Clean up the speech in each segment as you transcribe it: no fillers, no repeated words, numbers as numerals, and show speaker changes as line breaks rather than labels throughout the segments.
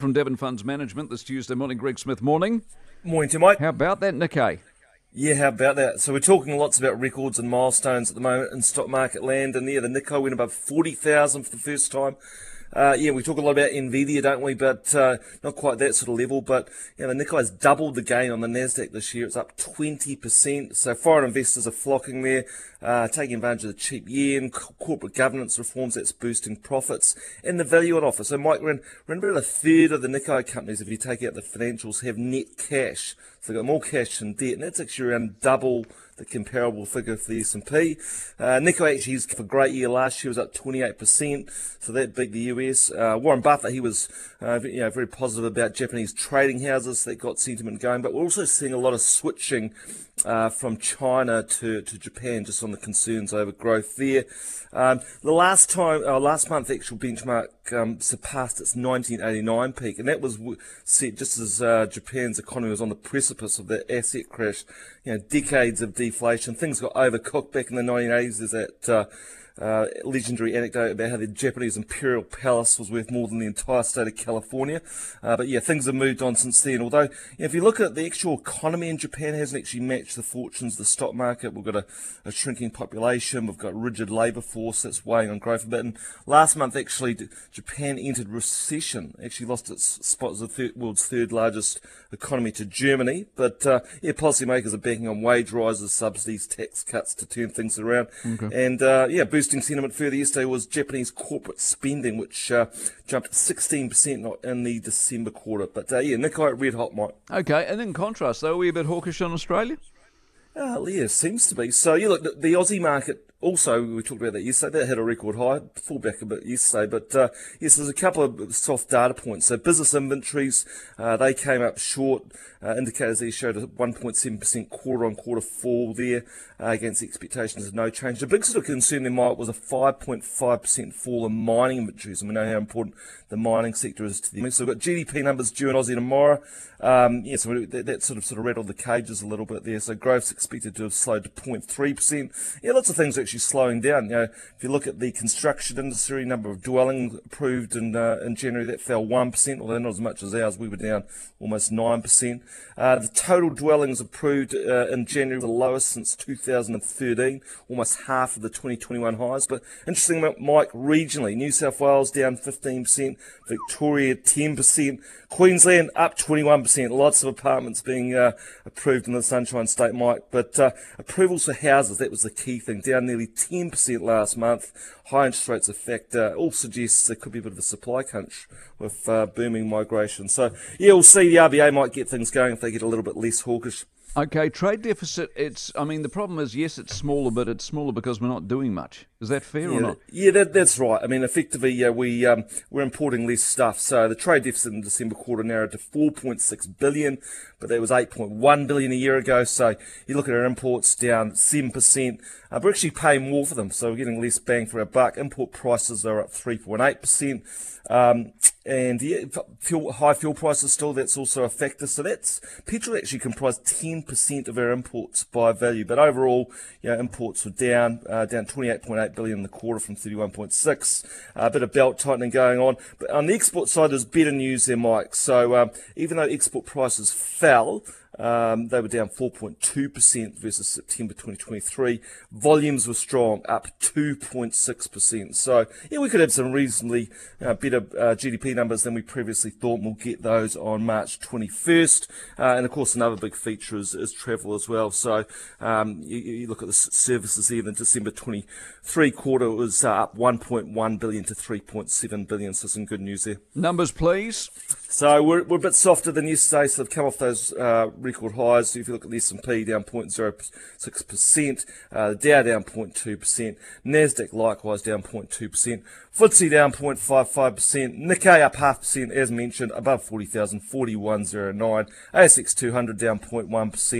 from Devon Funds Management this Tuesday morning. Greg Smith, morning.
Morning to Mike.
How about that, Nikkei?
Yeah, how about that? So we're talking lots about records and milestones at the moment in stock market land, and the Nikkei went above 40,000 for the first time. We talk a lot about Nvidia, don't we? But not quite that sort of level. But the Nikkei has doubled the gain on the Nasdaq this year. It's up 20%. So foreign investors are flocking there, taking advantage of the cheap yen, corporate governance reforms that's boosting profits, and the value on offer. So, Mike, we're in about a third of the Nikkei companies, if you take out the financials, have net cash. So they've got more cash than debt, and that's actually around double the comparable figure for the S&P. Nikkei actually has a great year last year, was up 28%, so that beat the US. Warren Buffett, he was very positive about Japanese trading houses, that got sentiment going, but we're also seeing a lot of switching from China to Japan, just on the concerns over growth there. Last month, actual benchmark surpassed its 1989 peak, and that was set just as Japan's economy was on the precipice of that asset crash. Decades of deflation. Things got overcooked back in the 1980s. There's that legendary anecdote about how the Japanese imperial palace was worth more than the entire state of California. But things have moved on since then. Although, if you look at the actual economy in Japan, hasn't actually matched the fortunes of the stock market. We've got a shrinking population. We've got a rigid labour force that's weighing on growth a bit. And last month, actually, Japan entered recession. Actually lost its spot as the world's third largest economy to Germany. But policymakers are banking on wage rises, subsidies, tax cuts to turn things around. Okay. And boosting sentiment further yesterday was Japanese corporate spending, which jumped 16% in the December quarter. But Nikkei red hot, Mike.
Okay, and in contrast, though, are we a bit hawkish on Australia?
Seems to be. So, look, the Aussie market also, we talked about that yesterday, that hit a record high, fall back a bit yesterday, but there's a couple of soft data points. So business inventories, they came up short. Indicators there showed a 1.7% quarter-on-quarter fall there against expectations of no change. The big sort of concern there, Mike, was a 5.5% fall in mining inventories, and we know how important the mining sector is to them. So we've got GDP numbers due in Aussie tomorrow. So that sort of rattled the cages a little bit there. So growth's expected to have slowed to 0.3%. Lots of things actually slowing down. If you look at the construction industry, number of dwellings approved in January, that fell 1%, although not as much as ours. We were down almost 9%. The total dwellings approved in January were the lowest since 2013, almost half of the 2021 highs. But interesting, Mike, regionally, New South Wales down 15%, Victoria 10%, Queensland up 21%. Lots of apartments being approved in the Sunshine State, Mike. But approvals for houses, that was the key thing, down nearly 10% last month. High interest rates a factor. All suggests there could be a bit of a supply crunch with booming migration. So, we'll see. The RBA might get things going if they get a little bit less hawkish.
Okay, trade deficit, the problem is, yes, it's smaller, but it's smaller because we're not doing much. Is that fair or not?
Yeah, that's right. Effectively, we're importing less stuff. So the trade deficit in the December quarter narrowed to 4.6 billion, but that was 8.1 billion a year ago. So you look at our imports down 7%. We're actually paying more for them, so we're getting less bang for our buck. Import prices are up 3.8%. High fuel prices still, that's also a factor. So petrol actually comprised 10% of our imports by value. But overall, imports were down 28.8 billion in the quarter from 31.6. A bit of belt tightening going on. But on the export side, there's better news there, Mike. So even though export prices fell, they were down 4.2% versus September 2023. Volumes were strong, up 2.6%. So, we could have some reasonably better GDP numbers than we previously thought. We'll get those on March 21st. And, of course, another big feature is travel as well. So, you look at the services here in the December 23 quarter, it was up 1.1 billion to 3.7 billion. So, some good news there.
Numbers, please.
So we're a bit softer than yesterday, so they've come off those record highs. So if you look at the S&P, down 0.06%, the Dow down 0.2%, Nasdaq likewise down 0.2%, FTSE down 0.55%, Nikkei up 0.5%, as mentioned, above 40,000, 41.09, ASX 200 down 0.1%,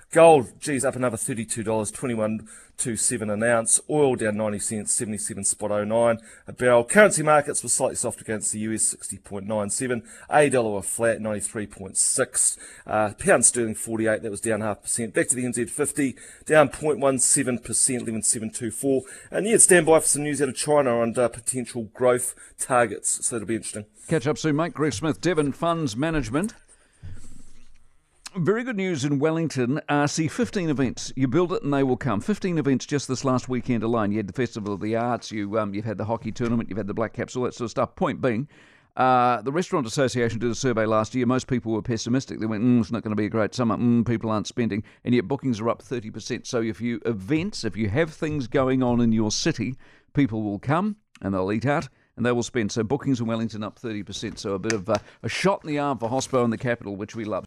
Gold, geez, up another $32, 21.27 an ounce. Oil down 90 cents, 77.09 a barrel. Currency markets were slightly soft against the US, 60.97. $1 were flat, 93.6. Pound sterling 48, that was down 0.5%. Back to the NZ50, down 0.17%, 11.724. And yeah, stand by for some news out of China and potential growth targets. So that'll be interesting.
Catch up soon, mate. Greg Smith, Devon Funds Management. Very good news in Wellington. See, 15 events. You build it and they will come. 15 events just this last weekend alone. You had the Festival of the Arts, you've had the hockey tournament, you've had the Black Caps, all that sort of stuff. Point being, the Restaurant Association did a survey last year. Most people were pessimistic. They went, it's not going to be a great summer. People aren't spending. And yet bookings are up 30%. So if you have things going on in your city, people will come and they'll eat out and they will spend. So bookings in Wellington up 30%. So a bit of a shot in the arm for Hospo and the capital, which we love.